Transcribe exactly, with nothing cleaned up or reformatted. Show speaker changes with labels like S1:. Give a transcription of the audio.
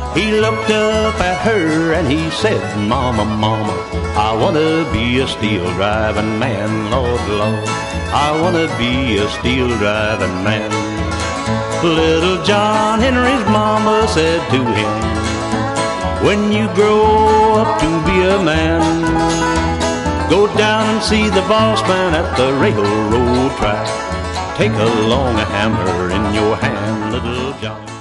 S1: He looked up at her and he said, Mama, Mama, I wanna be a steel driving man, Lord, Lord, I wanna be a steel driving man. Little John Henry's mama said to him, when you grow up to be a man, go down and see the boss man at the railroad track. Take a long hammer in your hand, little John.